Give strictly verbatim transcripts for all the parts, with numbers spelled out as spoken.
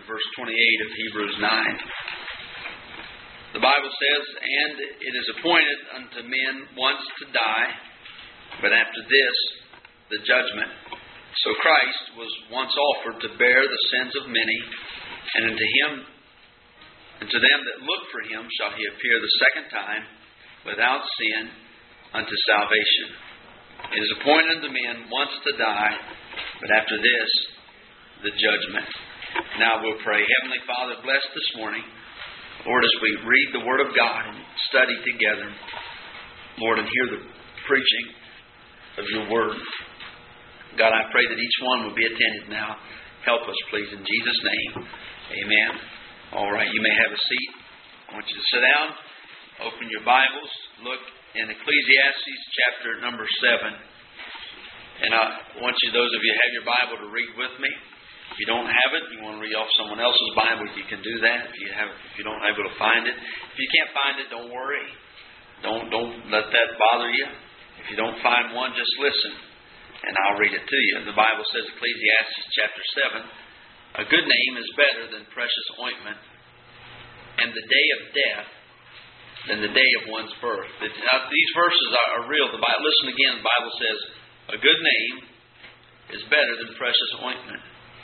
verse twenty-eight of Hebrews nine. The Bible says, "And it is appointed unto men once to die, but after this, the judgment. So Christ was once offered to bear the sins of many, and unto him, and to them that look for him shall he appear the second time, without sin, unto salvation. It is appointed unto men once to die, but after this, the judgment." Now we'll pray. Heavenly Father, bless this morning. Lord, as we read the Word of God and study together, Lord, and hear the preaching of your Word. God, I pray that each one will be attentive now. Help us, please, in Jesus' name. Amen. All right, you may have a seat. I want you to sit down, open your Bibles, look in Ecclesiastes chapter number seven. And I want you, those of you who have your Bible, to read with me. If you don't have it, you want to read off someone else's Bible, you can do that. If you have, if you don't able to find it, if you can't find it, don't worry. Don't don't let that bother you. If you don't find one, just listen, and I'll read it to you. The Bible says, Ecclesiastes chapter seven, "A good name is better than precious ointment, and the day of death than the day of one's birth." Now, these verses are, are real. The Bible, listen again. The Bible says, "A good name is better than precious ointment,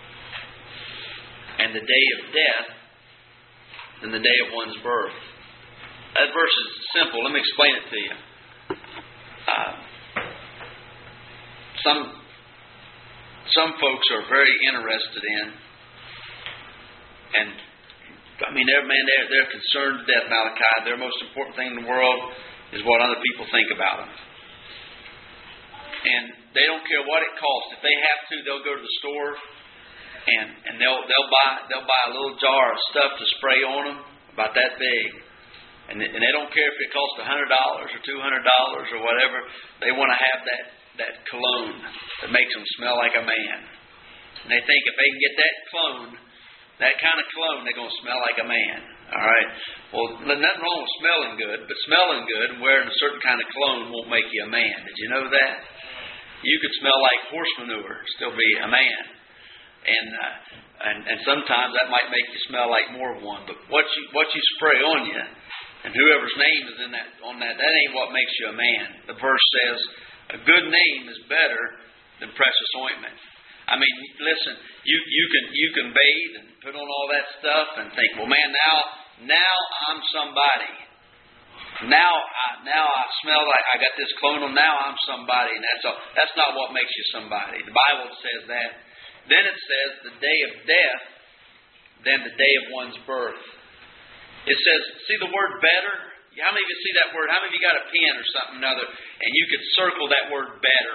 and the day of death than the day of one's birth." That verse is simple. Let me explain it to you. Uh, some some folks are very interested in, and I mean, they're man, they're they're concerned to death, Malachi. Their most important thing in the world is what other people think about them, and they don't care what it costs. If they have to, they'll go to the store. And and they'll they'll buy they'll buy a little jar of stuff to spray on them about that big, and they, and they don't care if it costs a hundred dollars or two hundred dollars or whatever. They want to have that that cologne that makes them smell like a man. And they think if they can get that cologne, that kind of cologne, they're going to smell like a man. All right. Well, there's nothing wrong with smelling good, but smelling good and wearing a certain kind of cologne won't make you a man. Did you know that? You could smell like horse manure, still be a man. And, uh, and and sometimes that might make you smell like more of one. But what you what you spray on you, and whoever's name is in that on that, that ain't what makes you a man. The verse says, "A good name is better than precious ointment." I mean, listen, you you can you can bathe and put on all that stuff and think, well, man, now now I'm somebody. Now I now I smell like I got this cologne on. Now I'm somebody, and that's all. That's not what makes you somebody. The Bible says that. Then it says the day of death than the day of one's birth. It says, see the word better? How many of you see that word? How many of you got a pen or something or another and you could circle that word better?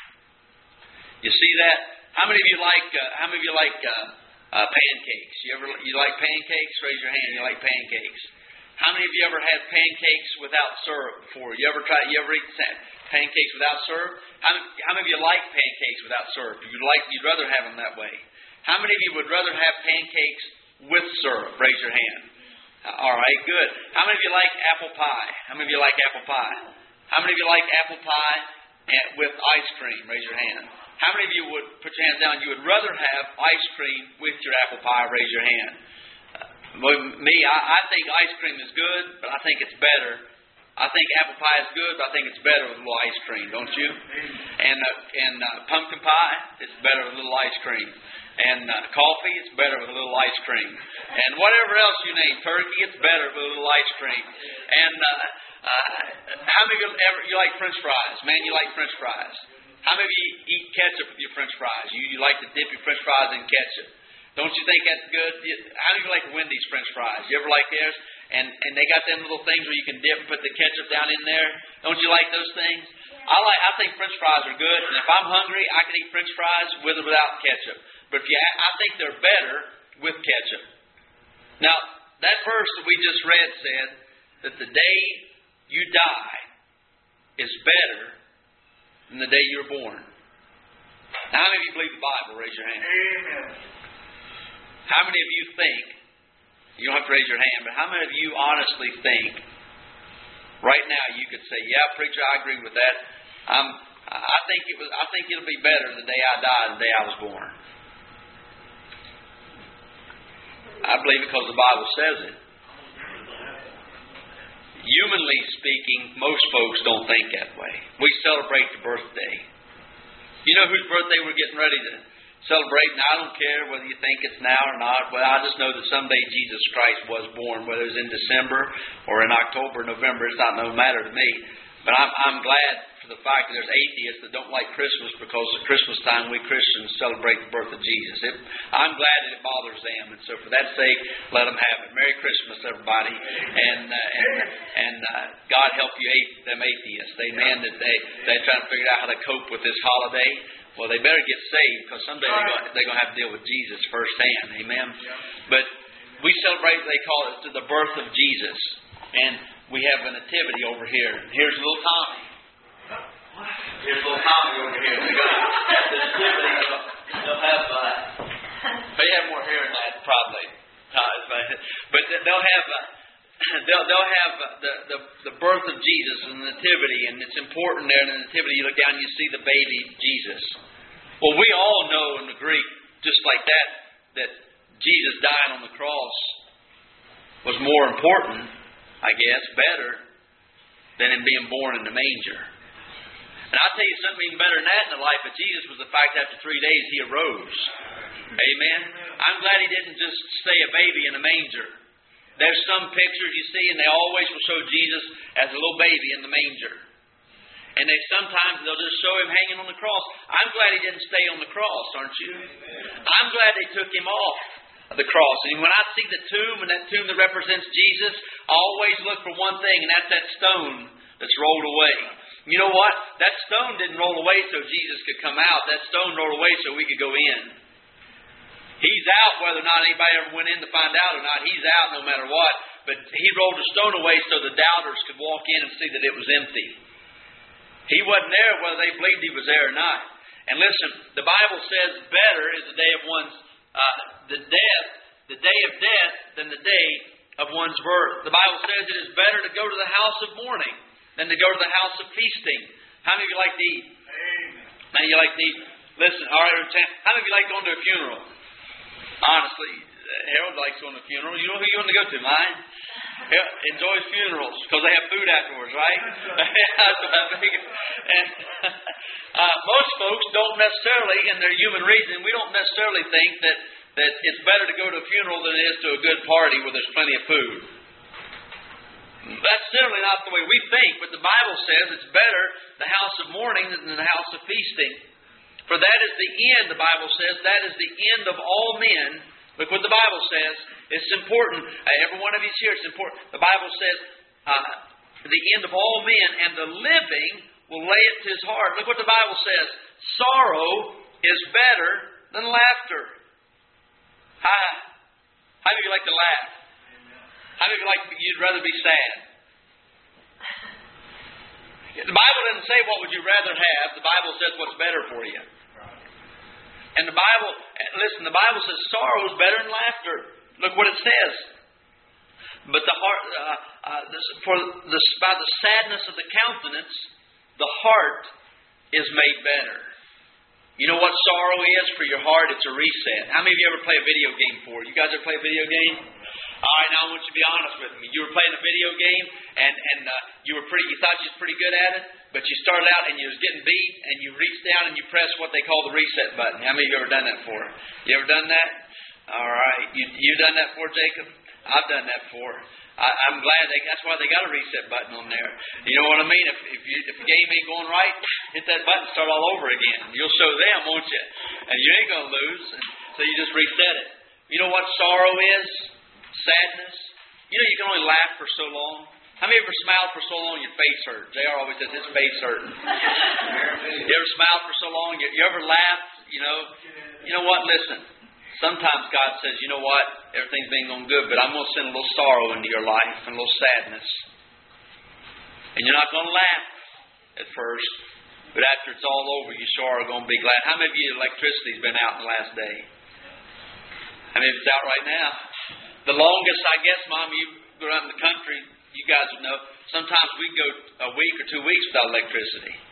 You see that? How many of you like uh, how many of you like uh, uh, pancakes? You ever you like pancakes? Raise your hand. You like pancakes. How many of you ever had pancakes without syrup before? You ever try? You ever eat pancakes without syrup? How many, how many of you like pancakes without syrup? You'd like, you'd rather have them that way. How many of you would rather have pancakes with syrup? Raise your hand. All right, good. How many of you like apple pie? How many of you like apple pie? How many of you like apple pie with ice cream? Raise your hand. How many of you would put your hands down? You would rather have ice cream with your apple pie? Raise your hand. Well, me, I, I think ice cream is good, but I think it's better. I think apple pie is good, but I think it's better with a little ice cream, don't you? And uh, and uh, pumpkin pie, it's better with a little ice cream. And uh, coffee, it's better with a little ice cream. And whatever else you name, turkey, it's better with a little ice cream. And uh, uh, how many of you ever you like French fries? Man, you like French fries. How many of you eat ketchup with your French fries? You you like to dip your French fries in ketchup. Don't you think that's good? How do you like Wendy's French fries? You ever like theirs? And and they got them little things where you can dip and put the ketchup down in there. Don't you like those things? I like. I think French fries are good. And if I'm hungry, I can eat French fries with or without ketchup. But if you, I think they're better with ketchup. Now that verse that we just read said that the day you die is better than the day you were born. Now, how many of you believe the Bible? Raise your hand. Amen. How many of you think, you don't have to raise your hand, but how many of you honestly think, right now you could say, yeah, preacher, I agree with that. Um, I think it was. I think it'll be better the day I die than the day I was born. I believe it because the Bible says it. Humanly speaking, most folks don't think that way. We celebrate the birthday. You know whose birthday we're getting ready to celebrate? And I don't care whether you think it's now or not. Well, I just know that someday Jesus Christ was born, whether it's in December or in October, November. It's not no matter to me. But I'm, I'm glad for the fact that there's atheists that don't like Christmas because at Christmas time we Christians celebrate the birth of Jesus. It, I'm glad that it bothers them, and so for that sake, let them have it. Merry Christmas, everybody, and uh, and and uh, God help you, them atheists. Amen. That they they try to figure out how to cope with this holiday. Well, they better get saved because someday they're going, they're going to have to deal with Jesus firsthand. Amen. But we celebrate, they call it the birth of Jesus, and we have a nativity over here. Here's little Tommy. Here's little Tommy over here. They're going to have the nativity. They'll have, uh, they have more hair than that, probably. But they'll have, uh, they'll, they'll have the, the, the birth of Jesus and the nativity, and it's important there in the nativity. You look down and you see the baby Jesus. Well, we all know in the Greek, just like that, that Jesus dying on the cross was more important, I guess, better than in being born in the manger. And I'll tell you something even better than that in the life of Jesus was the fact that after three days He arose. Amen. I'm glad He didn't just stay a baby in a manger. There's some pictures you see, and they always will show Jesus as a little baby in the manger. And they sometimes they'll just show Him hanging on the cross. I'm glad He didn't stay on the cross, aren't you? I'm glad they took Him off the cross. And when I see the tomb, and that tomb that represents Jesus, I always look for one thing, and that's that stone that's rolled away. You know what? That stone didn't roll away so Jesus could come out. That stone rolled away so we could go in. He's out whether or not anybody ever went in to find out or not. He's out no matter what. But He rolled the stone away so the doubters could walk in and see that it was empty. He wasn't there whether they believed He was there or not. And listen, the Bible says better is the day of one's uh, the death, the day of death than the day of one's birth. The Bible says it is better to go to the house of mourning than to go to the house of feasting. How many of you like to eat? Amen. How many of you like to eat? Listen, all right, how many of you like going to a funeral? Honestly, Harold likes going to a funeral. You know who you want to go to, mine? Harold enjoys funerals because they have food afterwards, right? That's what I figured. And uh, most folks don't necessarily, in their human reason, we don't necessarily think that, that it's better to go to a funeral than it is to a good party where there's plenty of food. That's certainly not the way we think, but the Bible says it's better the house of mourning than the house of feasting. For that is the end, the Bible says, that is the end of all men. Look what the Bible says. It's important. Uh, every one of you here, it's important. The Bible says, uh, the end of all men, and the living will lay it to his heart. Look what the Bible says. Sorrow is better than laughter. How, how do you like to laugh? How many of you like, you'd rather be sad? The Bible doesn't say what would you rather have. The Bible says what's better for you. And the Bible, listen, the Bible says sorrow is better than laughter. Look what it says. But the heart, uh, uh, this, for the, by the sadness of the countenance, the heart is made better. You know what sorrow is for your heart? It's a reset. How many of you ever play a video game before? You guys ever play a video game? All right, now I want you to be honest with me. You were playing a video game, and and uh, you were pretty. You thought you was pretty good at it, but you started out and you was getting beat, and you reached down and you pressed what they call the reset button. How many of you ever done that before? You ever done that? All right, you you done that before, Jacob? I've done that before. I, I'm glad they. That's why they got a reset button on there. You know what I mean? If if, you, if the game ain't going right, hit that button, start all over again. You'll show them, won't you? And you ain't gonna lose. And so you just reset it. You know what sorrow is? Sadness. You know you can only laugh for so long. How many ever smiled for so long your face hurt? J R always says his face hurting. You ever smiled for so long? You, you ever laughed? You know. You know what? Listen. Sometimes God says, you know what? Everything's been going good, but I'm going to send a little sorrow into your life and a little sadness. And you're not going to laugh at first, but after it's all over, you sure are going to be glad. How many of you electricity's been out in the last day? How many of it's out right now? The longest, I guess, Mom, you go around the country, you guys would know, sometimes we go a week or two weeks without electricity.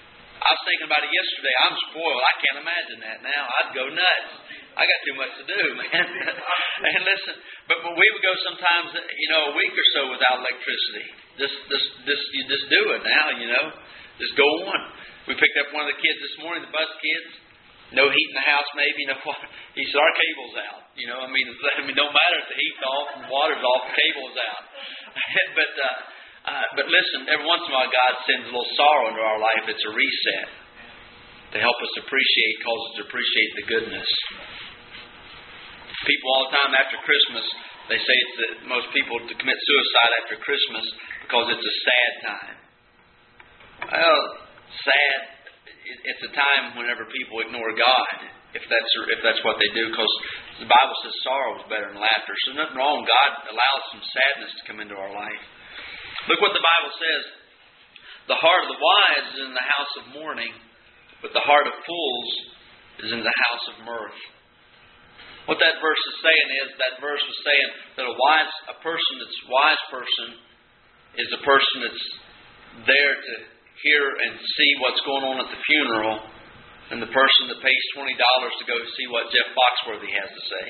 I was thinking about it yesterday. I'm spoiled. I can't imagine that now. I'd go nuts. I got too much to do, man. And listen, but, but we would go sometimes, you know, a week or so without electricity. Just, just, just, you just do it now, you know. Just go on. We picked up one of the kids this morning, the bus kids. No heat in the house, maybe. No water. He said, our cable's out. You know, I mean, I mean, don't matter if the heat's off and the water's off, the cable's out. but, uh, uh, but listen, every once in a while, God sends a little sorrow into our life. It's a reset to help us appreciate, cause us to appreciate the goodness. People all the time after Christmas, they say it's the, most people to commit suicide after Christmas because it's a sad time. Well, sad. It's a time whenever people ignore God, if that's if that's what they do, because the Bible says sorrow is better than laughter. So there's nothing wrong. God allows some sadness to come into our life. Look what the Bible says. The heart of the wise is in the house of mourning, but the heart of fools is in the house of mirth. What that verse is saying is, that verse was saying that a wise, a person that's a wise person is a person that's there to hear and see what's going on at the funeral, and the person that pays twenty dollars to go see what Jeff Foxworthy has to say.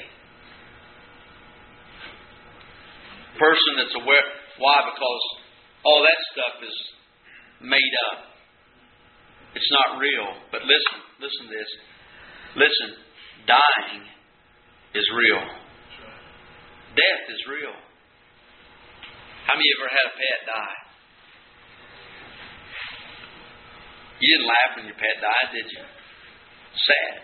Person that's aware. Why? Because all that stuff is made up. It's not real. But listen, listen to this. Listen, dying is real. Death is real. How many of you ever had a pet die? You didn't laugh when your pet died, did you? Sad.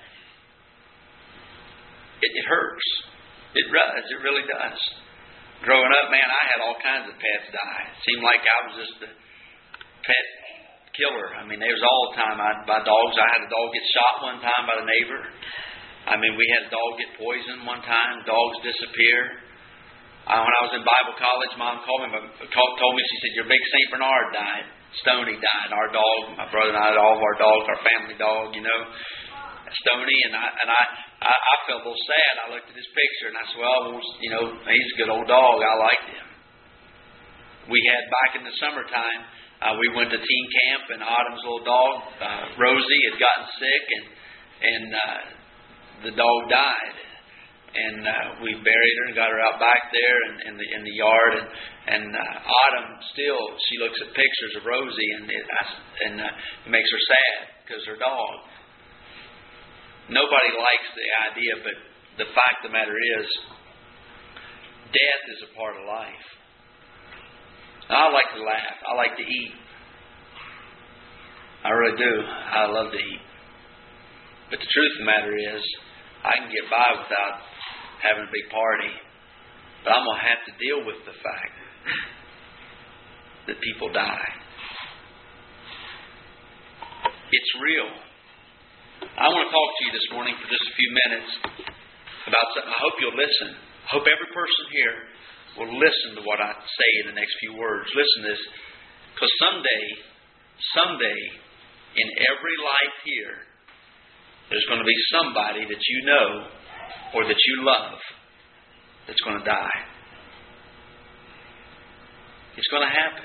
It, it hurts. It does. It really does. Growing up, man, I had all kinds of pets die. It seemed like I was just a pet killer. I mean, there was all the time I'd buy dogs. I had a dog get shot one time by the neighbor. I mean, we had a dog get poisoned one time. Dogs disappear. Uh, when I was in Bible college, Mom called me, called, told me, she said, your big Saint Bernard died. Stoney died. Our dog, my brother and I had all of our dogs, our family dog, you know. Stoney, and I and I, I, I felt a little sad. I looked at his picture and I said, well, you know, he's a good old dog. I liked him. We had, back in the summertime, uh, we went to teen camp, and Autumn's little dog, uh, Rosie, had gotten sick, and, and uh, the dog died. And uh, we buried her and got her out back there in, in the in the yard. And and uh, Autumn still, she looks at pictures of Rosie, and it and uh, it makes her sad because her dog. Nobody likes the idea, but the fact of the matter is, death is a part of life. Now, I like to laugh. I like to eat. I really do. I love to eat. But the truth of the matter is, I can get by without having a big party. But I'm going to have to deal with the fact that people die. It's real. I want to talk to you this morning for just a few minutes about something. I hope you'll listen. I hope every person here will listen to what I say in the next few words. Listen to this. Because someday, someday, in every life here, there's going to be somebody that you know or that you love that's going to die. It's going to happen.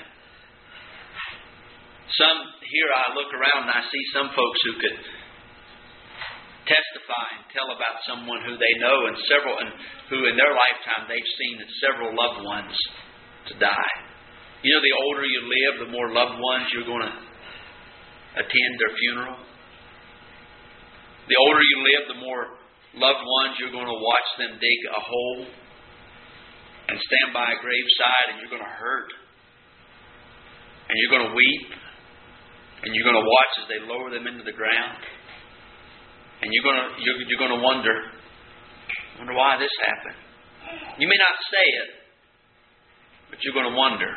Some, here I look around and I see some folks who could testify and tell about someone who they know and several, and who in their lifetime they've seen several loved ones to die. You know, the older you live, the more loved ones you're going to attend their funeral. The older you live, the more loved ones you're going to watch them dig a hole and stand by a graveside, and you're going to hurt. And you're going to weep. And you're going to watch as they lower them into the ground. And you're going to you're, you're going to wonder, wonder why this happened. You may not say it, but you're going to wonder.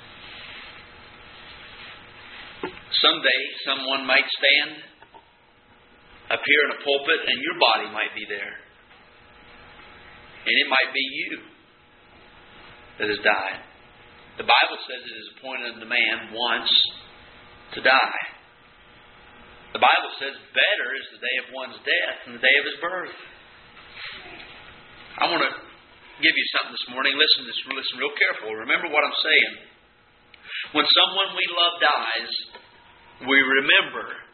Someday, someone might stand up here in a pulpit, and your body might be there. And it might be you that has died. The Bible says it is appointed unto man once to die. The Bible says better is the day of one's death than the day of his birth. I want to give you something this morning. Listen, this, listen real careful. Remember what I'm saying. When someone we love dies, we remember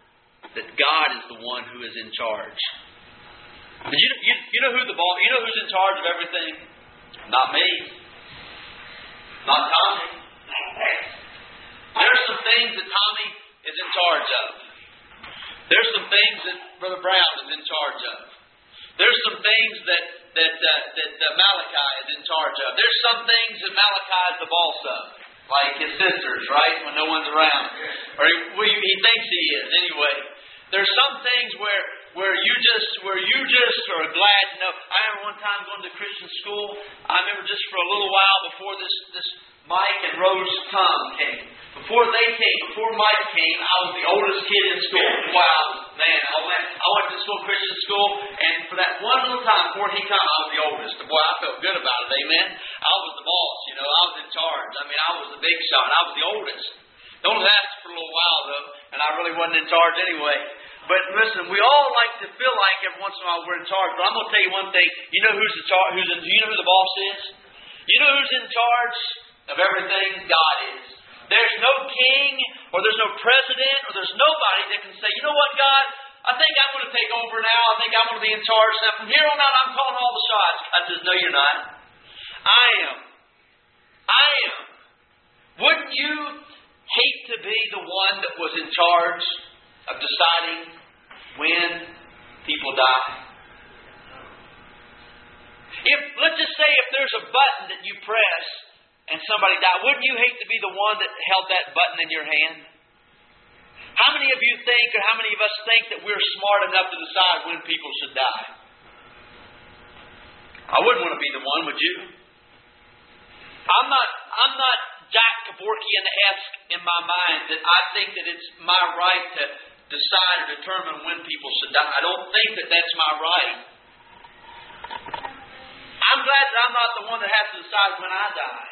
that God is the one who is in charge. You, you, you know who the boss? You know who's in charge of everything? Not me. Not Tommy. There's some things that Tommy is in charge of. There's some things that Brother Brown is in charge of. There's some things that that uh, that uh, Malachi is in charge of. There's some things that Malachi is the boss of, like his sisters, right? When no one's around, or he, well, he thinks he is anyway. There's some things where where you just where you just are glad to know. I remember one time going to Christian school. I remember just for a little while before this this Mike and Rose Tom came. Before they came, before Mike came, I was the oldest kid in school. Wow, man! I went I went to school, Christian school, and for that one little time before he came, I was the oldest. Boy, I felt good about it. Amen. I was the boss. You know, I was in charge. I mean, I was the big shot. I was the oldest. It only lasted for a little while though, and I really wasn't in charge anyway. But listen, we all like to feel like every once in a while we're in charge. But I'm going to tell you one thing. You know who's the char- who's in, you know who the boss is? You know who's in charge of everything? God is. There's no king, or there's no president, or there's nobody that can say, you know what, God? I think I'm going to take over now. I think I'm going to be in charge now. From here on out, I'm calling all the shots. God says, no, you're not. I am. I am. Wouldn't you hate to be the one that was in charge of deciding when people die? If, let's just say if there's a button that you press and somebody died, wouldn't you hate to be the one that held that button in your hand? How many of you think, or how many of us think that we're smart enough to decide when people should die? I wouldn't want to be the one, would you? I'm not, I'm not Jack Kevorkian-esque in my mind that I think that it's my right to decide or determine when people should die. I don't think that that's my right. I'm glad that I'm not the one that has to decide when I die.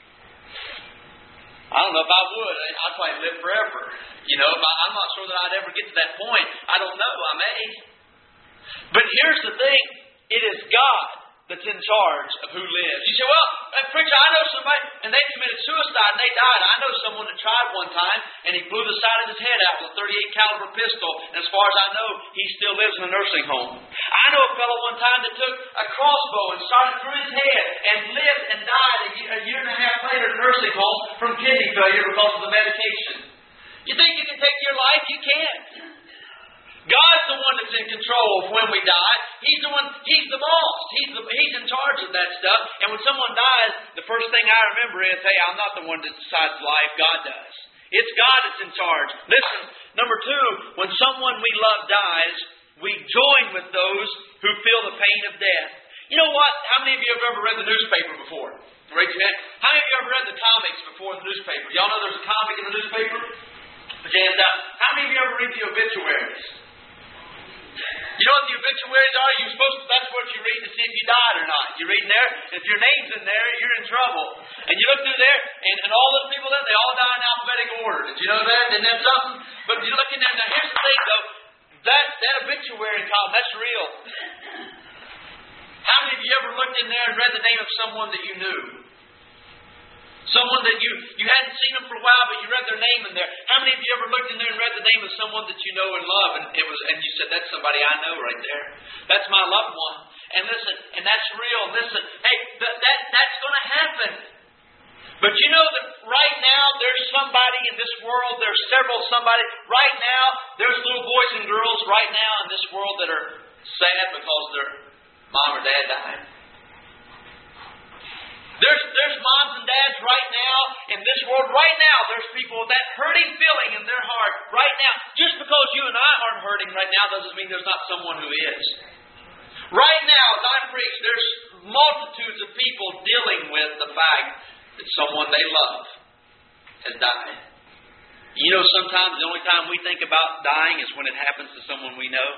I don't know if I would. I'd probably live forever. You know, I, I'm not sure that I'd ever get to that point. I don't know. I may. But here's the thing. It is God that's in charge of who lives. You say, well, preacher, I know somebody, and they committed suicide and they died. I know someone that tried one time, and he blew the side of his head out with a thirty-eight caliber pistol, and as far as I know, he still lives in a nursing home. I know a fellow one time that took a crossbow and shot it through his head and lived and died a year, a year and a half later in a nursing home from kidney failure because of the medication. You think you can take your life? You can't. God's the one that's in control of when we die. He's the one, He's the boss. He's the, He's in charge of that stuff. And when someone dies, the first thing I remember is, hey, I'm not the one that decides life. God does. It's God that's in charge. Listen, number two, when someone we love dies, we join with those who feel the pain of death. You know what? How many of you have ever read the newspaper before? Raise your hand. How many of you have ever read the comics before the newspaper? Y'all know there's a comic in the newspaper? Put your hands out. How many of you ever read the obituaries? You know what the obituaries are? You're supposed to, that's what you read to see if you died or not. You read in there, and if your name's in there, you're in trouble. And you look through there, and, and all those people there, they all die in alphabetical order. Did you know that? Isn't that something? But you look in there, now here's the thing though, that, that obituary column, that's real. How many of you ever looked in there and read the name of someone that you knew? Someone that you, you hadn't seen them for a while, but you read their name in there. How many of you ever looked in there and read the name of someone that you know and love, and it was, and you said, that's somebody I know right there. That's my loved one. And listen, and that's real. Listen, hey, th- that that's going to happen. But you know that right now there's somebody in this world, there's several somebody, right now there's little boys and girls right now in this world that are sad because their mom or dad died. There's, there's moms and dads right now in this world. Right now, there's people with that hurting feeling in their heart right now. Just because you and I aren't hurting right now doesn't mean there's not someone who is. Right now, as I preach, there's multitudes of people dealing with the fact that someone they love has died. You know, sometimes the only time we think about dying is when it happens to someone we know.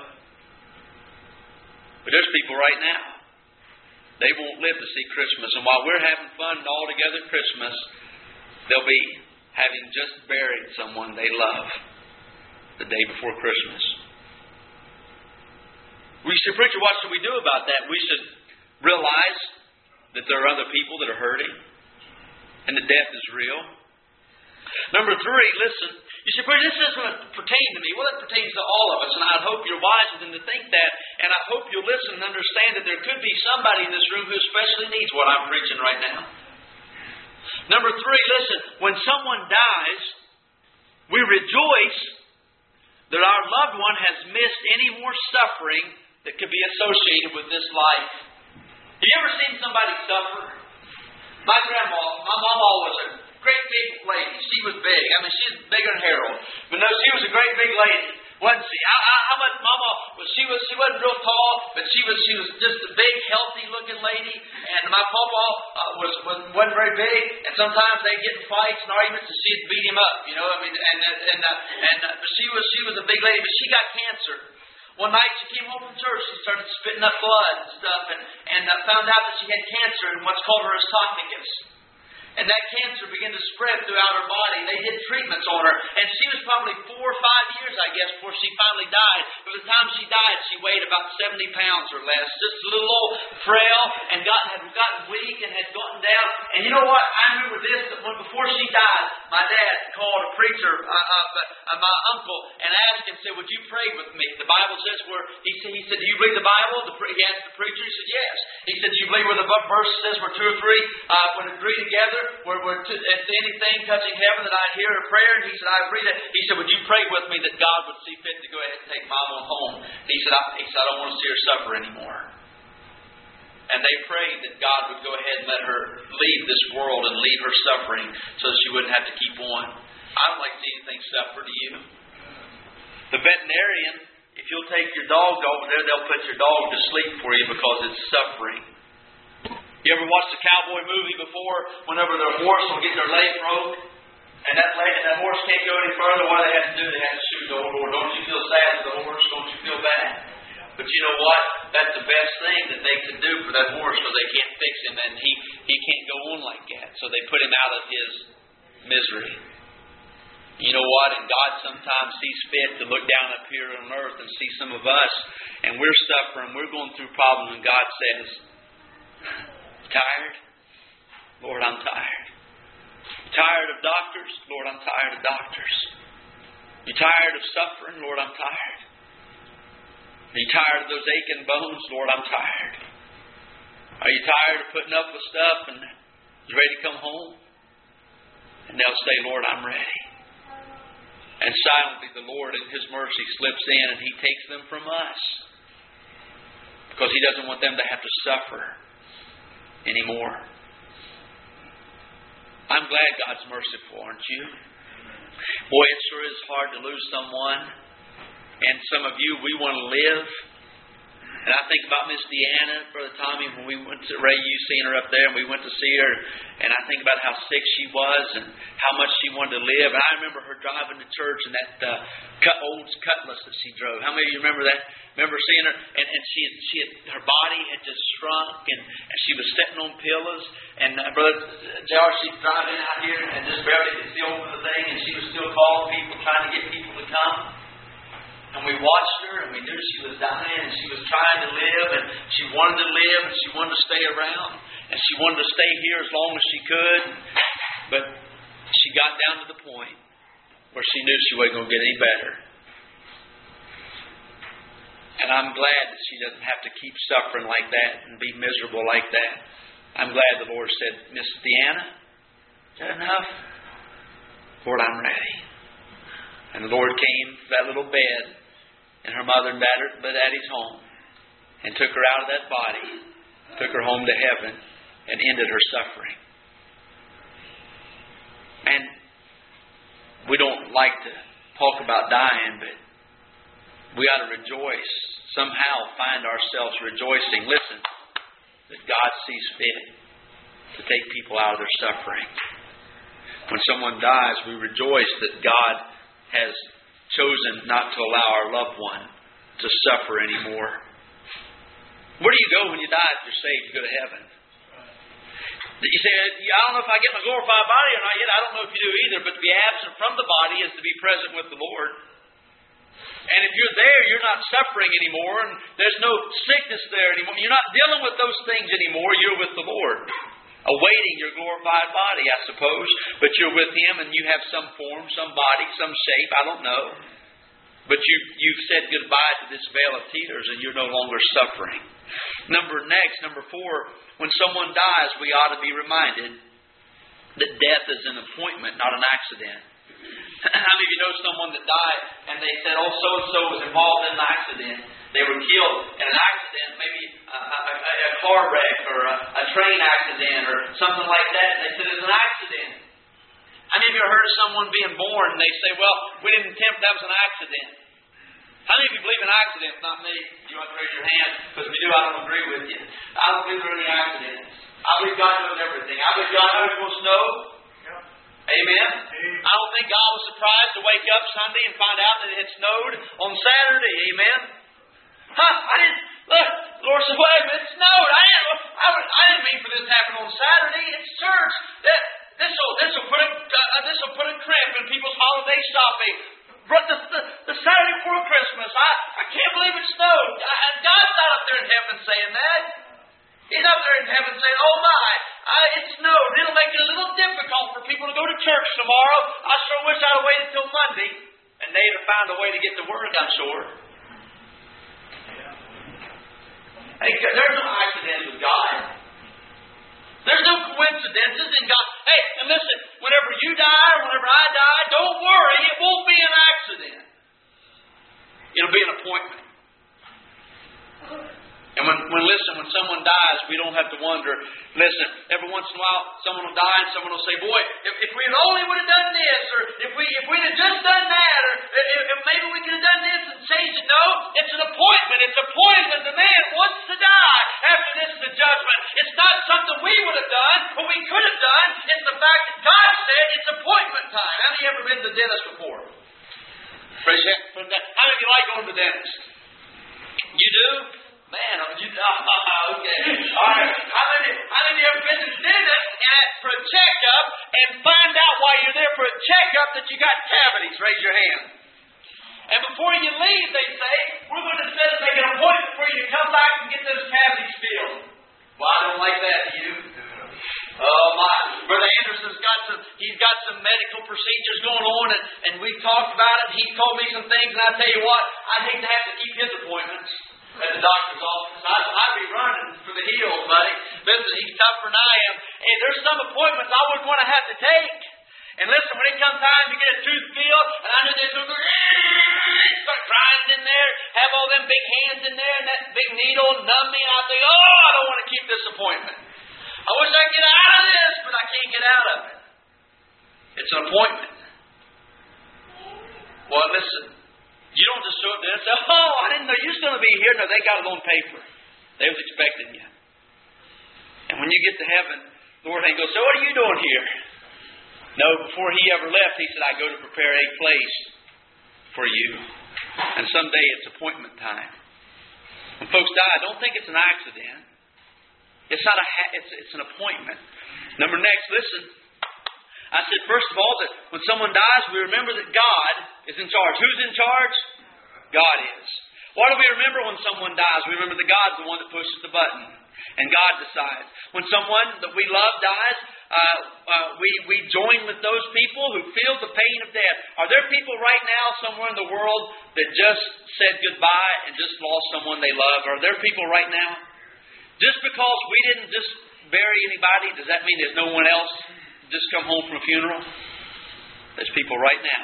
But there's people right now. They won't live to see Christmas. And while we're having fun all together Christmas, they'll be having just buried someone they love the day before Christmas. We should, preacher, what should we do about that? We should realize that there are other people that are hurting and that death is real. Number three, listen, You say, "Brother, this doesn't pertain to me." Well, it pertains to all of us, and I hope you're wise enough to think that, and I hope you'll listen and understand that there could be somebody in this room who especially needs what I'm preaching right now. Number three, listen, when someone dies, we rejoice that our loved one has missed any more suffering that could be associated with this life. Have you ever seen somebody suffer? My grandma, my mama was a great big lady. She was big. I mean, she's bigger than Harold. But no, she was a great big lady, wasn't she? How, how, how much Mama was? She was. She wasn't real tall, but she was. She was just a big, healthy-looking lady. And my papa uh, was, was wasn't very big. And sometimes they get in fights and arguments, and she'd beat him up. You know, I mean, and and and, uh, and uh, but she was. She was a big lady, but she got cancer. One night she came home from church. She started spitting up blood and stuff, and and uh, found out that she had cancer in what's called her esophagus. And that cancer began to spread throughout her body. They did treatments on her. And she was probably four or five years, I guess, before she finally died. By the time she died, she weighed about seventy pounds or less. Just a little old frail and gotten, had gotten weak and had gotten down. And you know what? I remember this, that when before she died, my dad called a preacher, uh, uh, uh, my uncle, and asked him, said, "Would you pray with me?" The Bible says where, he said, he said, "Do you read the Bible?" The, he asked the preacher. He said, "Yes." He said, "Do you believe where the verse says where two or three uh, would agree together? Where, where to, if anything touching heaven that I hear a prayer," and he said, "I agree that." He said, "Would you pray with me that God would see fit to go ahead and take Mama home?" He said, I, he said, "I don't want to see her suffer anymore." And they prayed that God would go ahead and let her leave this world and leave her suffering so that she wouldn't have to keep on. I don't like to see anything suffer, do you? The veterinarian, if you'll take your dog over there, they'll put your dog to sleep for you because it's suffering. You ever watched a cowboy movie before? Whenever their horse will get their leg broke, and that leg, that horse can't go any further, what do they have to do? They have to shoot the old horse. Don't you feel sad for the horse? Don't you feel bad? But you know what? That's the best thing that they can do for that horse because they can't fix him, and he, he can't go on like that. So they put him out of his misery. You know what? And God sometimes sees fit to look down up here on earth and see some of us, and we're suffering, we're going through problems, and God says, "Tired? Lord, I'm tired. You tired of doctors? Lord, I'm tired of doctors. You tired of suffering? Lord, I'm tired. Are you tired of those aching bones? Lord, I'm tired. Are you tired of putting up with stuff and you ready to come home?" And they'll say, "Lord, I'm ready." And silently the Lord in His mercy slips in and He takes them from us because He doesn't want them to have to suffer anymore. I'm glad God's merciful, aren't you? Boy, it sure is hard to lose someone. And some of you, we want to live. And I think about Miss Deanna, Brother Tommy, when we went to Ray, you seen her up there, and we went to see her. And I think about how sick she was and how much she wanted to live. And I remember her driving to church in that uh, cut, old Cutlass that she drove. How many of you remember that? Remember seeing her? And, and she, had, she had, her body had just shrunk, and, and she was sitting on pillows. And uh, Brother J R, she's driving out here and just barely could see over the thing, and she was still calling people, trying to get people to come. And we watched her, and we knew she was dying, and she was trying to live, and she wanted to live, and she wanted to stay around, and she wanted to stay here as long as she could. But she got down to the point where she knew she wasn't going to get any better. And I'm glad that she doesn't have to keep suffering like that and be miserable like that. I'm glad the Lord said, "Miss Deanna, is that enough? Lord, I'm ready." And the Lord came to that little bed in her mother and daddy's home and took her out of that body, took her home to heaven, and ended her suffering. And we don't like to talk about dying, but we ought to rejoice. Somehow find ourselves rejoicing. Listen, that God sees fit to take people out of their suffering. When someone dies, we rejoice that God has chosen not to allow our loved one to suffer anymore. Where do you go when you die if you're saved? You go to heaven. You say, "I don't know if I get my glorified body or not yet." I don't know if you do either, but to be absent from the body is to be present with the Lord. And if you're there, you're not suffering anymore, and there's no sickness there anymore. You're not dealing with those things anymore. You're with the Lord. A awaiting your glorified body, I suppose. But you're with Him and you have some form, some body, some shape, I don't know. But you, you've said goodbye to this vale of tears and you're no longer suffering. Number next, number four, when someone dies, we ought to be reminded that death is an appointment, not an accident. How many of you know someone that died and they said, oh, so-and-so was involved in an accident. They were killed in an accident, maybe a, a, a car wreck or a, a train accident or something like that. And they said it was an accident. How many of you have heard of someone being born and they say, well, we didn't attempt, that was an accident? How many of you believe in accidents? Not me. You want to raise your hand? Because if you do, I don't agree with you. I don't believe there are any accidents. I believe God knows everything. I believe God knows what's snow. Amen? I don't think God was surprised to wake up Sunday and find out that it had snowed on Saturday. Amen? Huh? I didn't... Look, the Lord said, wait a minute, it snowed. I didn't, I, I didn't mean for this to happen on Saturday. It's church. That, this will this will put a uh, this will put a crimp in people's holiday shopping. But the, the, the Saturday before Christmas, I, I can't believe it snowed. I, God's not up there in heaven saying that. He's up there in heaven saying, oh my, uh, it snowed. It'll make it a little difficult for people to go to church tomorrow. I sure wish I'd have waited till Monday. And they'd have found a way to get to work, I'm sure. Hey, there's no accidents with God. There's no coincidences in God. Hey, and listen, whenever you die or whenever I die, don't worry, it won't be an accident. It'll be an appointment. And when, when listen, when someone dies, we don't have to wonder. Listen, every once in a while, someone will die and someone will say, boy, if, if we only would have done this, or if we if we'd have just done that, or if, if maybe we could have done this and changed it. No, it's an appointment. It's appointment. The man wants to die. After this is the judgment. It's not something we would have done, or we could have done. It's the fact that God said it's appointment time. How many of you ever been to the dentist before? Praise God. How many of you like going to the dentist? You do? Man, you, oh, okay. All right. How many, how many of you ever been to the dentist at, for a checkup and find out while you're there for a checkup that you got cavities? Raise your hand. And before you leave, they say, we're going to set make an appointment for you to come back and get those cavities filled. Well, I don't like that, do you? Oh my, Brother Anderson's got some, he's got some medical procedures going on, and, and we've talked about it. He told me some things, and I tell you what, I'd hate to have to keep his appointments at the doctor's office. I'd, I'd be running for the hills, buddy. Listen, he's tougher than I am. Hey, there's some appointments I wouldn't want to have to take. And listen, when it comes time to get a tooth filled, and I know they're going to start grinding in there, have all them big hands in there, and that big needle numb me, and I think, oh, I don't want to keep this appointment. I wish I could get out of this, but I can't get out of it. It's an appointment. Well, listen. You don't just show up there and say, oh, I didn't know you was going to be here. No, they got it on paper. They was expecting you. And when you get to heaven, the Lord ain't go, so what are you doing here? No, before He ever left, He said, I go to prepare a place for you. And someday it's appointment time. When folks die, don't think it's an accident. It's not a ha- it's, it's an appointment. Number next, listen. I said, first of all, that when someone dies, we remember that God is in charge. Who's in charge? God is. Why do we remember when someone dies? We remember that God's the one that pushes the button. And God decides. When someone that we love dies, uh, uh, we, we join with those people who feel the pain of death. Are there people right now somewhere in the world that just said goodbye and just lost someone they love? Are there people right now? Just because we didn't just bury anybody, does that mean there's no one else just come home from a funeral? There's people right now.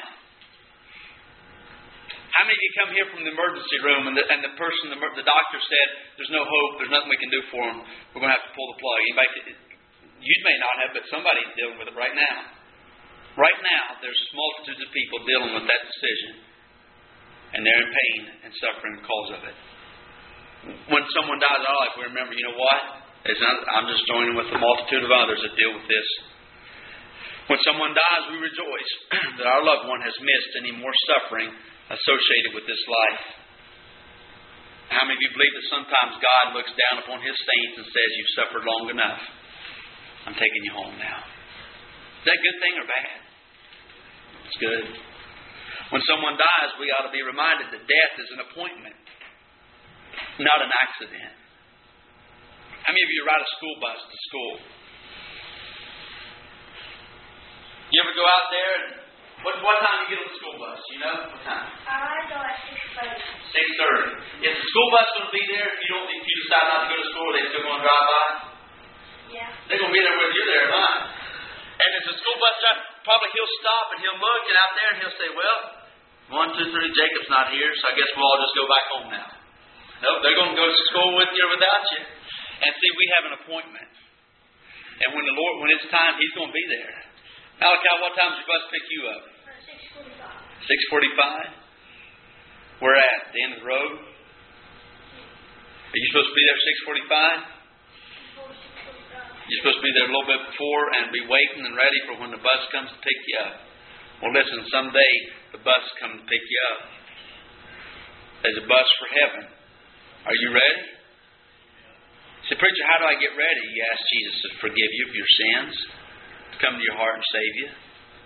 How many of you come here from the emergency room and the, and the person, the, the doctor said, there's no hope, there's nothing we can do for them, we're going to have to pull the plug. Anybody, you may not have, but somebody's dealing with it right now. Right now, there's multitudes of people dealing with that decision. And they're in pain and suffering because of it. When someone dies in our life, we remember, you know what? It's not, I'm just joining with the multitude of others that deal with this. When someone dies, we rejoice that our loved one has missed any more suffering associated with this life. How many of you believe that sometimes God looks down upon His saints and says, you've suffered long enough. I'm taking you home now. Is that a good thing or bad? It's good. When someone dies, we ought to be reminded that death is an appointment, not an accident. How many of you ride a school bus to school? go out there and what, what time do you get on the school bus? You know? What time? I go at six thirty. six thirty. Is the school bus going to be there if you don't if you decide not to go to school? Are they still going to drive by? Yeah. They're going to be there whether you're there or not. And as the school bus driver, probably he'll stop and he'll look and out there and he'll say, well, one, two, three, Jacob's not here, so I guess we'll all just go back home now. Nope, they're going to go to school with you or without you. And see, we have an appointment. And when the Lord, when it's time, He's going to be there. Malachi, what time does your bus pick you up? six forty-five. six forty-five? Where at? The end of the road? Are you supposed to be there at six forty-five? You're supposed to be there a little bit before and be waiting and ready for when the bus comes to pick you up. Well, listen, someday the bus comes to pick you up. There's a bus for heaven. Are you ready? Say, preacher, how do I get ready? You ask Jesus to forgive you of your sins, to come to your heart and save you.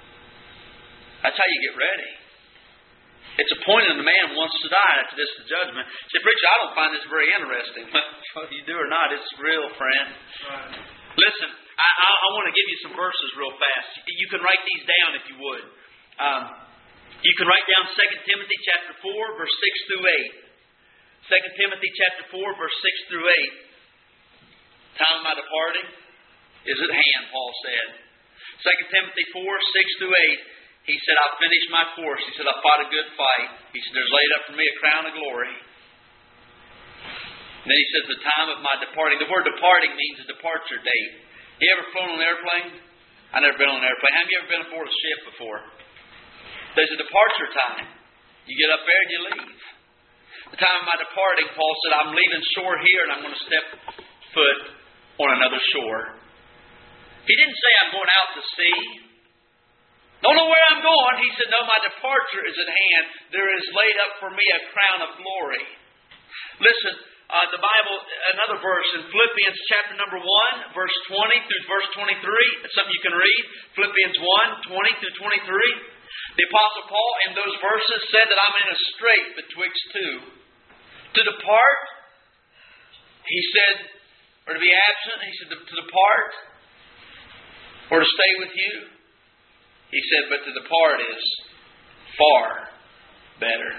That's how you get ready. It's appointed a man wants to die after this the judgment. Say, preacher, I don't find this very interesting. Whether you do or not, it's real, friend. Right. Listen, I, I, I want to give you some verses real fast. You can write these down if you would. Um, you can write down Second Timothy chapter four, verse six through eight. Second Timothy chapter four, verse six through eight. Time of my departing is at hand, Paul said. Second Timothy four, six through eight. He said, I've finished my course. He said, I've fought a good fight. He said, there's laid up for me a crown of glory. And then he says, the time of my departing. The word departing means a departure date. You ever flown on an airplane? I've never been on an airplane. Have you ever been aboard a ship before? There's a departure time. You get up there and you leave. The time of my departing, Paul said, I'm leaving shore here and I'm going to step foot on another shore. He didn't say I'm going out to sea. Don't know where I'm going. He said, no, my departure is at hand. There is laid up for me a crown of glory. Listen, uh, the Bible, another verse in Philippians chapter number one, verse twenty through verse twenty-three. It's something you can read. Philippians one, twenty through twenty-three. The Apostle Paul in those verses said that I'm in a strait betwixt two. To depart, he said, or to be absent, he said, to depart, or to stay with you. He said, but to depart is far better.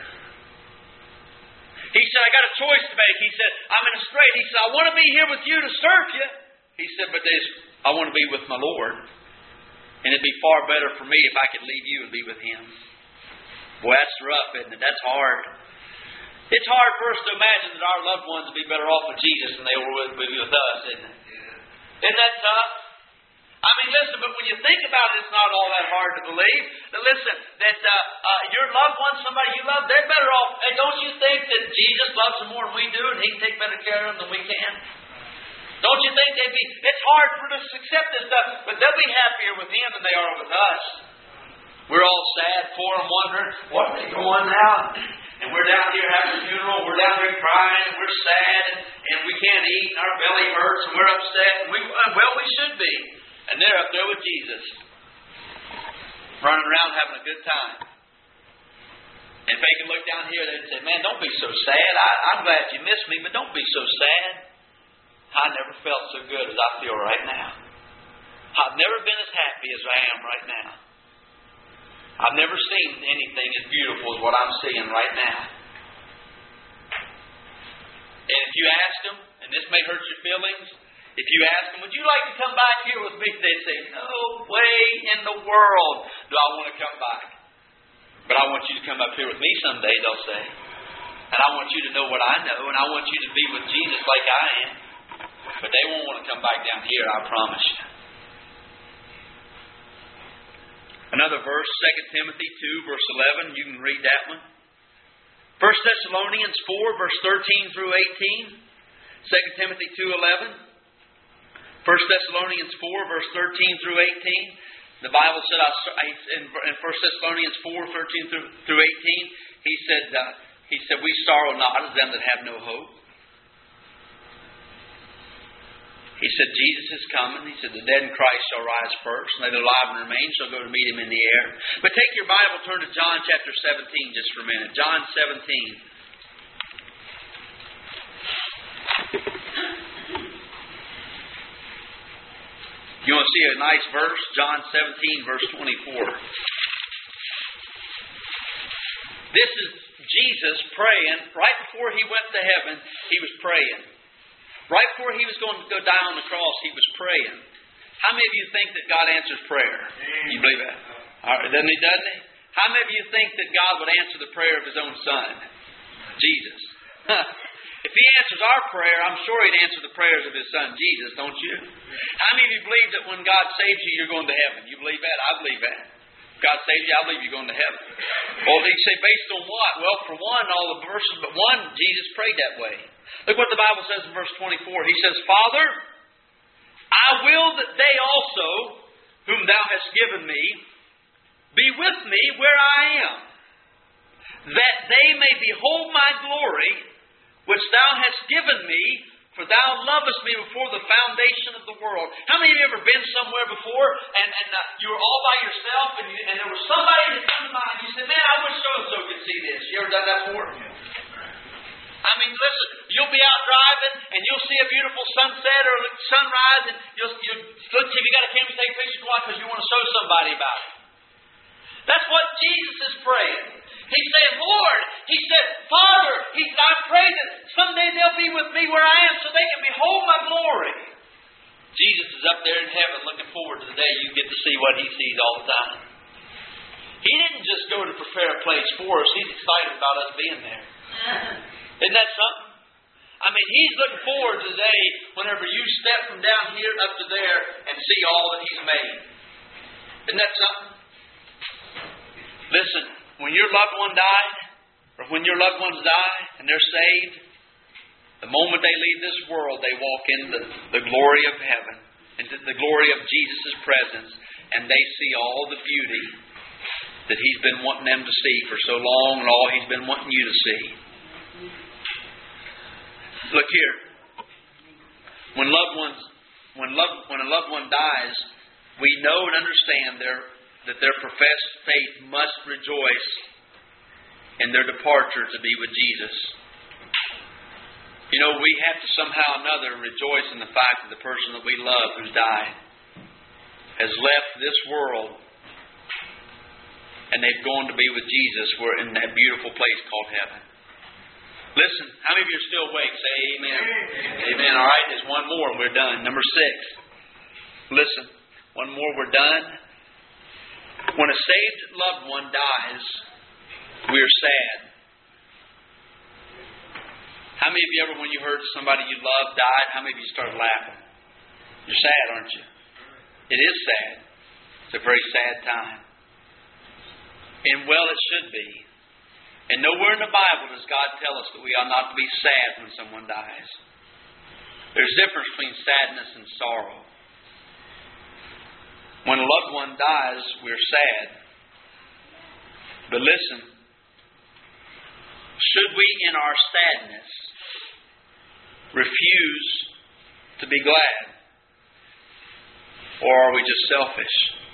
He said, I got a choice to make. He said, I'm in a strait. He said, I want to be here with you to serve you. He said, but there's, I want to be with my Lord. And it'd be far better for me if I could leave you and be with Him. Boy, that's rough, isn't it? That's hard. It's hard for us to imagine that our loved ones would be better off with Jesus than they were with, with us, isn't it? Isn't that tough? I mean, listen, but when you think about it, it's not all that hard to believe. Now, listen, that uh, uh, your loved one, somebody you love, they're better off. Hey, don't you think that Jesus loves them more than we do and He can take better care of them than we can? Don't you think they'd be... It's hard for us to accept this stuff, but they'll be happier with Him than they are with us. We're all sad for them, wondering, what are they going now? And we're down here having a funeral, we're down here crying, and we're sad, and, and we can't eat, and our belly hurts, and we're upset. And we, well, we should be. And they're up there with Jesus, running around having a good time. And if they could look down here, they'd say, man, don't be so sad. I, I'm glad you missed me, but don't be so sad. I never felt so good as I feel right now. I've never been as happy as I am right now. I've never seen anything as beautiful as what I'm seeing right now. And if you ask them, and this may hurt your feelings, if you ask them, would you like to come back here with me? They'd say, no way in the world do I want to come back. But I want you to come up here with me someday, they'll say. And I want you to know what I know, and I want you to be with Jesus like I am. But they won't want to come back down here, I promise you. Another verse, Second Timothy two, verse eleven. You can read that one. First Thessalonians four, verse thirteen through eighteen. Second Timothy two, eleven. First Thessalonians four, verse thirteen through eighteen. The Bible said, in First Thessalonians four, thirteen through eighteen, he said, uh, he said, we sorrow not as them that have no hope. He said, Jesus is coming. He said, the dead in Christ shall rise first, and they that are alive and remain shall go to meet Him in the air. But take your Bible, turn to John chapter seventeen just for a minute. John seventeen. You want to see a nice verse? John seventeen, verse twenty-four. This is Jesus praying. Right before He went to heaven, He was praying. Right before He was going to go die on the cross, He was praying. How many of you think that God answers prayer? You believe that? All right, doesn't He, doesn't He? How many of you think that God would answer the prayer of His own Son? Jesus. If He answers our prayer, I'm sure He'd answer the prayers of His Son, Jesus, don't you? How many of you believe that when God saves you, you're going to heaven? You believe that? I believe that. If God saves you, I believe you're going to heaven. Well, He say based on what? Well, for one, all the verses, but one, Jesus prayed that way. Look what the Bible says in verse twenty-four. He says, Father, I will that they also, whom Thou hast given me, be with me where I am, that they may behold my glory, which Thou hast given me, for Thou lovest me before the foundation of the world. How many of you ever been somewhere before, and, and uh, you were all by yourself, and, you, and there was somebody that came to mind, and you said, man, I wish so-and-so could see this. You ever done that before? I mean, listen, you'll be out driving, and you'll see a beautiful sunset or sunrise, and you'll, you'll look, if you got a camera, take pictures because you want to show somebody about it. That's what Jesus is praying. He said, Lord, He said, Father, He said, I pray that someday they'll be with me where I am so they can behold my glory. Jesus is up there in heaven looking forward to the day you get to see what He sees all the time. He didn't just go to prepare a place for us. He's excited about us being there. Isn't that something? I mean, He's looking forward to the day whenever you step from down here up to there and see all that He's made. Isn't that something? Listen, when your loved one died, or when your loved ones die and they're saved, the moment they leave this world, they walk into the glory of heaven, into the glory of Jesus' presence, and they see all the beauty that He's been wanting them to see for so long, and all He's been wanting you to see. Look here. When loved ones, when love, when a loved one dies, we know and understand their that their professed faith must rejoice in their departure to be with Jesus. You know, we have to somehow or another rejoice in the fact that the person that we love who's died has left this world and they've gone to be with Jesus. We're in that beautiful place called heaven. Listen, how many of you are still awake? Say amen. Amen. All right, there's one more and we're done. Number six. Listen, one more, we're done. When a saved loved one dies, we're sad. How many of you ever, when you heard somebody you loved died, how many of you started laughing? You're sad, aren't you? It is sad. It's a very sad time. And well, it should be. And nowhere in the Bible does God tell us that we ought not to be sad when someone dies. There's a difference between sadness and sorrow. When a loved one dies, we're sad. But listen, should we in our sadness refuse to be glad? Or are we just selfish?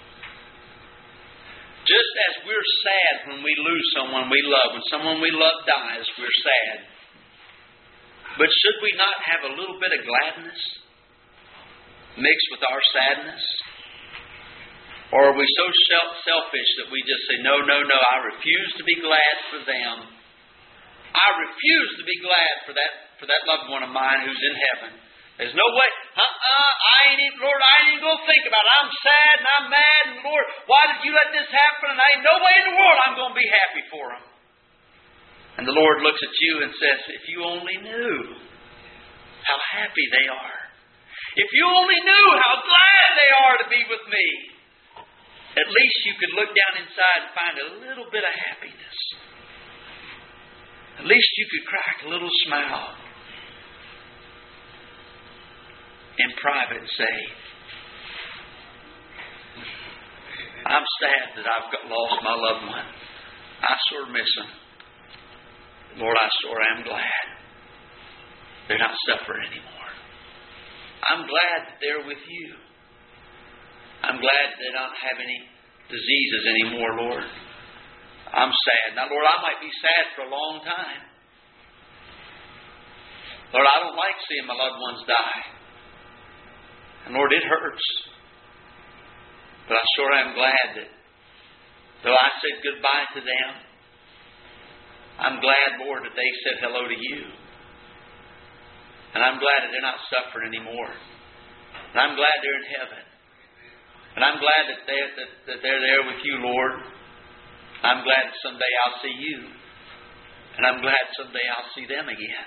Just as we're sad when we lose someone we love, when someone we love dies, we're sad. But should we not have a little bit of gladness mixed with our sadness? Or are we so selfish that we just say, no, no, no, I refuse to be glad for them. I refuse to be glad for that for that loved one of mine who's in heaven. There's no way, uh-uh, I ain't even, Lord, I ain't even going to think about it. I'm sad and I'm mad, and Lord, why did you let this happen? And I ain't no way in the world I'm going to be happy for them. And the Lord looks at you and says, if you only knew how happy they are. If you only knew how glad they are to be with me. At least you could look down inside and find a little bit of happiness. At least you could crack a little smile in private and say, I'm sad that I've got, lost my loved one. I sure miss them. Lord, I sure am glad they're not suffering anymore. I'm glad that they're with you. I'm glad they don't have any diseases anymore, Lord. I'm sad. Now, Lord, I might be sad for a long time. Lord, I don't like seeing my loved ones die. And Lord, it hurts. But I sure am glad that though I said goodbye to them, I'm glad, Lord, that they said hello to you. And I'm glad that they're not suffering anymore. And I'm glad they're in heaven. And I'm glad that they're, that, that they're there with you, Lord. I'm glad that someday I'll see you. And I'm glad someday I'll see them again.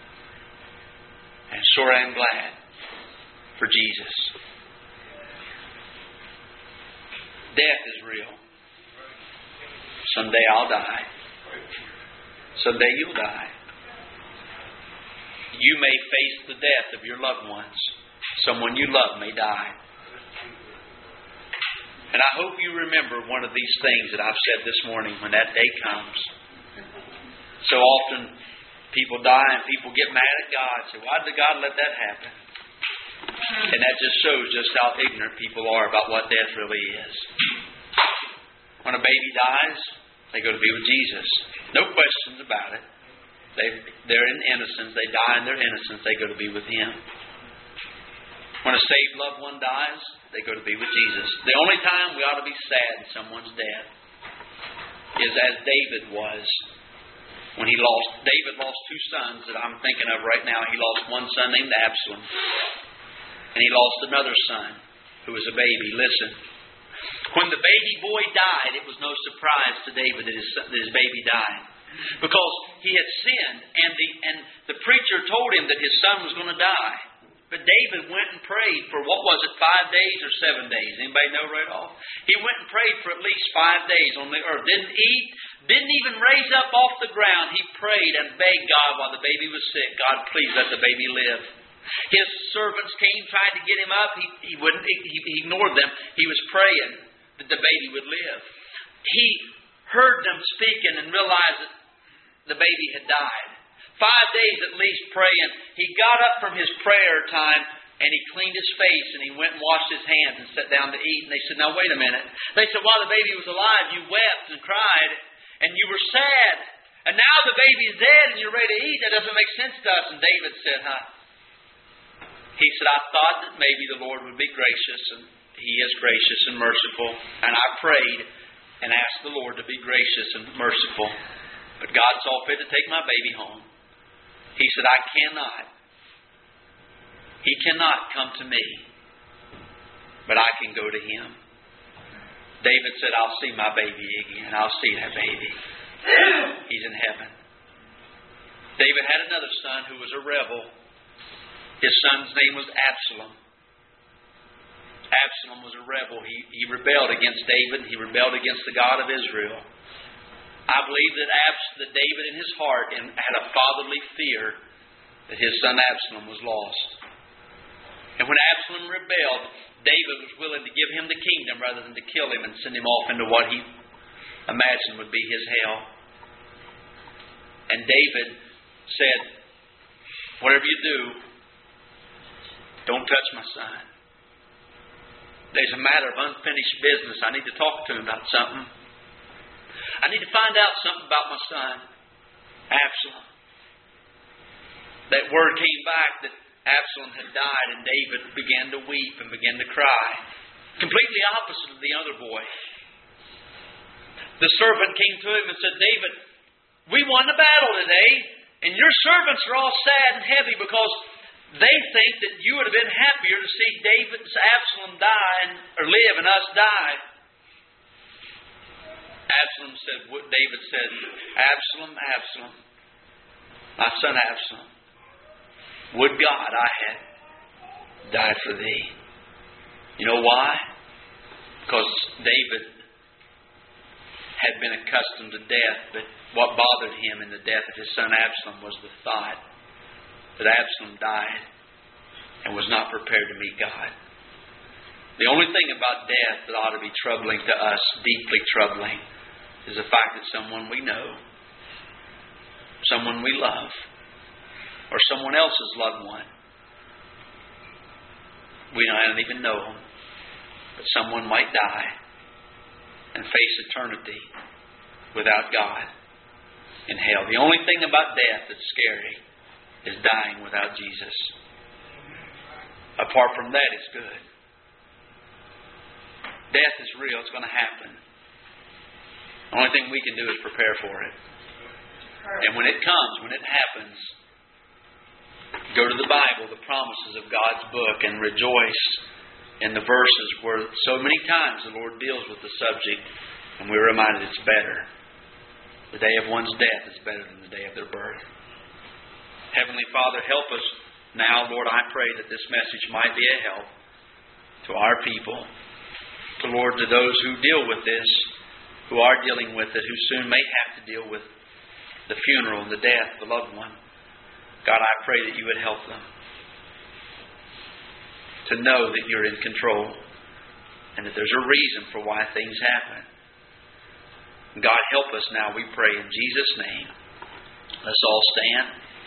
And sure am glad for Jesus. Death is real. Someday I'll die. Someday you'll die. You may face the death of your loved ones. Someone you love may die. And I hope you remember one of these things that I've said this morning when that day comes. So often people die and people get mad at God. Say, why did God let that happen? And that just shows just how ignorant people are about what death really is. When a baby dies, they go to be with Jesus. No questions about it. They, they're in innocence. They die in their innocence. They go to be with Him. When a saved loved one dies, they go to be with Jesus. The only time we ought to be sad in someone's death is as David was. When he lost, David lost two sons that I'm thinking of right now. He lost one son named Absalom. And he lost another son who was a baby. Listen. When the baby boy died, it was no surprise to David that his, that his baby died. Because he had sinned, and the and the preacher told him that his son was going to die. But David went and prayed for, what was it, five days or seven days? Anybody know right off? He went and prayed for at least five days on the earth. Didn't eat, didn't even raise up off the ground. He prayed and begged God while the baby was sick. God, please let the baby live. His servants came, tried to get him up. He, he wouldn't. He, he ignored them. He was praying that the baby would live. He heard them speaking and realized that the baby had died. Five days at least praying. He got up from his prayer time and he cleaned his face and he went and washed his hands and sat down to eat. And they said, now wait a minute. They said, while the baby was alive, you wept and cried and you were sad. And now the baby's dead and you're ready to eat. That doesn't make sense to us. And David said, huh? He said, I thought that maybe the Lord would be gracious, and He is gracious and merciful. And I prayed and asked the Lord to be gracious and merciful. But God saw fit to take my baby home. He said, I cannot. He cannot come to me, but I can go to Him. David said, I'll see my baby again. I'll see that baby. He's in heaven. David had another son who was a rebel. His son's name was Absalom. Absalom was a rebel. He, he rebelled against David. He rebelled against the God of Israel. I believe that, Abs- that David in his heart had a fatherly fear that his son Absalom was lost. And when Absalom rebelled, David was willing to give him the kingdom rather than to kill him and send him off into what he imagined would be his hell. And David said, whatever you do, don't touch my son. There's a matter of unfinished business. I need to talk to him about something. I need to find out something about my son, Absalom. That word came back that Absalom had died, and David began to weep and began to cry. Completely opposite of the other boy. The servant came to him and said, David, we won the battle today, and your servants are all sad and heavy because they think that you would have been happier to see David's Absalom die and, or live and us die. Absalom said, David said, Absalom, Absalom, my son Absalom, would God I had died for thee. You know why? Because David had been accustomed to death, but what bothered him in the death of his son Absalom was the thought that Absalom died and was not prepared to meet God. The only thing about death that ought to be troubling to us, deeply troubling, is the fact that someone we know, someone we love, or someone else's loved one, we don't even know them, but someone might die and face eternity without God in hell. The only thing about death that's scary is dying without Jesus. Apart from that, it's good. Death is real. It's going to happen. The only thing we can do is prepare for it. And when it comes, when it happens, go to the Bible, the promises of God's book, and rejoice in the verses where so many times the Lord deals with the subject, and we're reminded it's better. The day of one's death is better than the day of their birth. Heavenly Father, help us now, Lord. I pray that this message might be a help to our people, to Lord, to those who deal with this, who are dealing with it, who soon may have to deal with the funeral and the death of a loved one. God, I pray that you would help them to know that you're in control and that there's a reason for why things happen. God, help us now, we pray in Jesus' name. Let's all stand.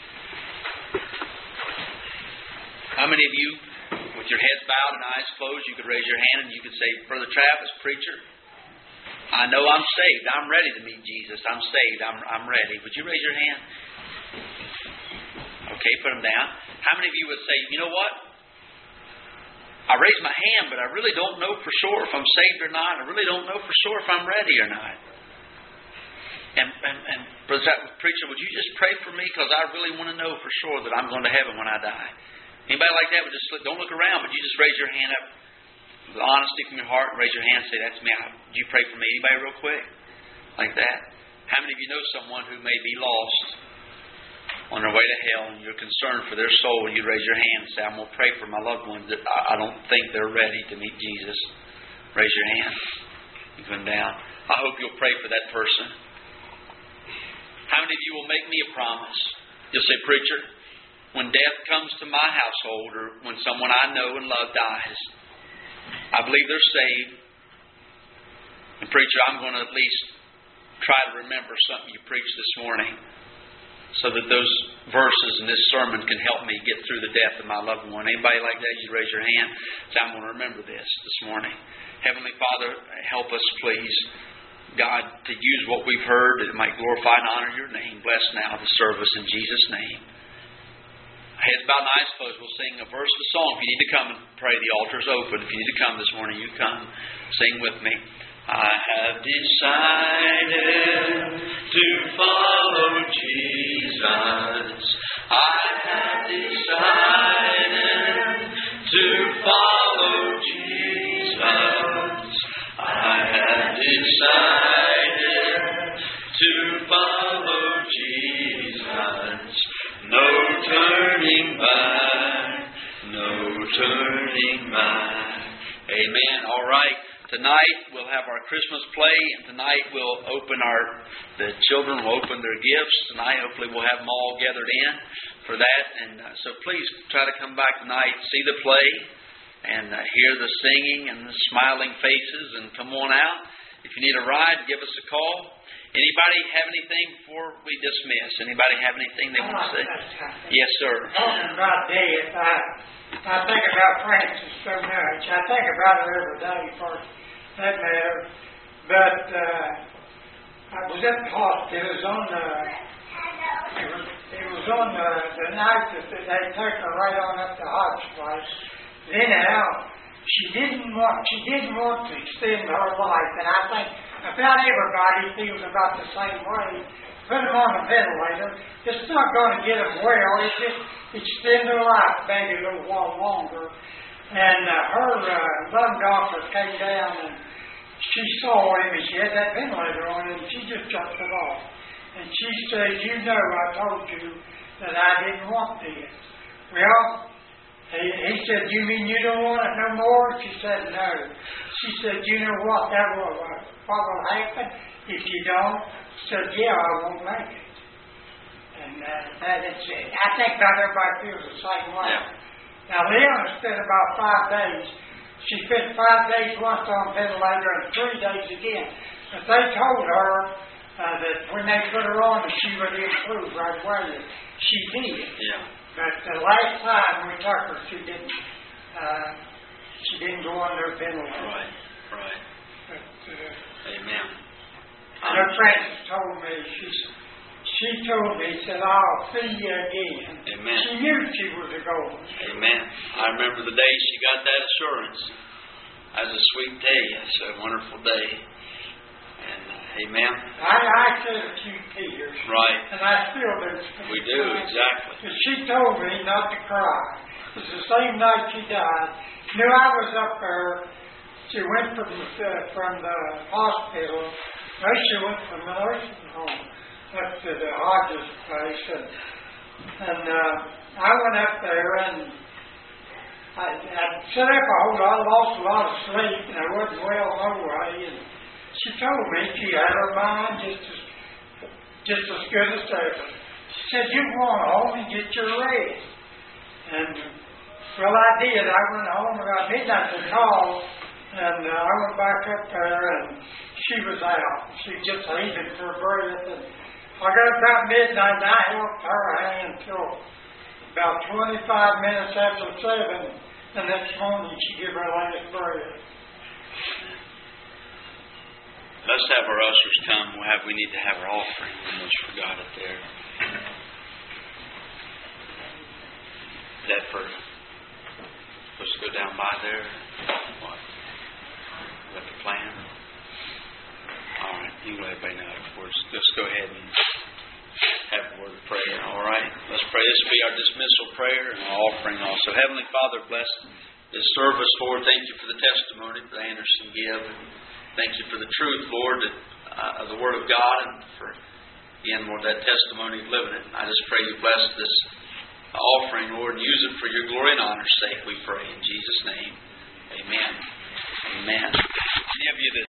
How many of you, with your heads bowed and eyes closed, you could raise your hand and you could say, Brother Travis, preacher, I know I'm saved. I'm ready to meet Jesus. I'm saved. I'm, I'm ready. Would you raise your hand? Okay, put them down. How many of you would say, you know what? I raise my hand, but I really don't know for sure if I'm saved or not. I really don't know for sure if I'm ready or not. And, and, and Brother Preacher, would you just pray for me? Because I really want to know for sure that I'm going to heaven when I die. Anybody like that would just don't look around, but you just raise your hand up with honesty from your heart and raise your hand and say, that's me. Would you pray for me? Anybody real quick? Like that? How many of you know someone who may be lost on their way to hell and you're concerned for their soul and you raise your hand and say, I'm going to pray for my loved ones that I don't think they're ready to meet Jesus? Raise your hand. You come down. I hope you'll pray for that person. How many of you will make me a promise? You'll say, Preacher, when death comes to my household or when someone I know and love dies, I believe they're saved. And Preacher, I'm going to at least try to remember something you preached this morning so that those verses in this sermon can help me get through the death of my loved one. Anybody like that? You raise your hand. Say, I'm going to remember this this morning. Heavenly Father, help us, please, God, to use what we've heard that it might glorify and honor your name. Bless now the service in Jesus' name. Heads bowed and eyes closed. We'll sing a verse of the song. If you need to come and pray, the altar's open. If you need to come this morning, you come. Sing with me. I have decided to follow Jesus. I have decided to follow Jesus. I have decided to follow Jesus. No turning back, no turning back. Amen. All right. Tonight we'll have our Christmas play, and tonight we'll open our, the children will open their gifts. Tonight hopefully we'll have them all gathered in for that. And uh, so please try to come back tonight, see the play, and uh, hear the singing and the smiling faces, and come on out. If you need a ride, give us a call. Anybody have anything before we dismiss? Anybody have anything they want to say? Yes, sir. Talking about death, I, I think about Francis so much. I think about her every day for that matter. But uh, I was at the hospital. It was on the, it was, it was on the, the night that they took her right on up to hospital. Anyhow, she didn't want she didn't want to extend her life, and I think about everybody feels about the same way. Put them on a ventilator. It's not going to get them well. It just extend their life maybe a little while longer. And uh, her uh, lung doctor came down and she saw him and she had that ventilator on and she just dropped it off. And she said, you know, I told you that I didn't want this. Well, he, he said, you mean you don't want it no more? She said, no. She said, you know what, that will, uh, what will happen if you don't? She said, yeah, I won't make it. And uh, that is it. I think not everybody feels the same way. Yeah. Now, Leona spent about five days. She spent five days once on ventilator and three days again. But they told her uh, that when they put her on, that she would improve right away. She did. Yeah. But the last time we took her, she didn't. Uh, she didn't go on their ventilator. Right. Right. But, uh, Amen. her Francis told me, she, she told me, said, I'll see you again. Amen. She knew she was a gold. Amen. I remember the day she got that assurance. That's a sweet day. It's a wonderful day. And uh, amen. I, I said a few tears. Right. And I still do. We do, exactly. But she told me not to cry. It was the same night she died. Knew I was up there. She went from the, uh, from the hospital. No, she went from the nursing home up to the Hodges place. And, and uh, I went up there and I, I sat up a whole lot, lost a lot of sleep, and I wasn't well no way. And she told me she had her mind just as, just as good as ever. She said, "You go on home and get your rest." And, well, I did. I went home about midnight to call, and uh, I went back up there, and she was out. She just heaving for breath. And I got up about midnight, and I helped her hand till about twenty-five minutes after seven. The next morning, she gave her last breath. Let's have our ushers come. We'll have, we need to have our offering. We almost forgot it there. Is that for, supposed to go down by there? What? Is that the plan? All right. You can let everybody know afterwards. Let's go ahead and have a word of prayer. All right. Let's pray. This will be our dismissal prayer and our offering also. Heavenly Father, bless this service, Lord. Thank you for the testimony that Anderson give. Thank you for the truth, Lord, that, uh, of the Word of God, and for, again, Lord, that testimony of living it. I just pray you bless this offering, Lord, and use it for your glory and honor's sake, we pray. In Jesus' name, amen. Amen. Any of you that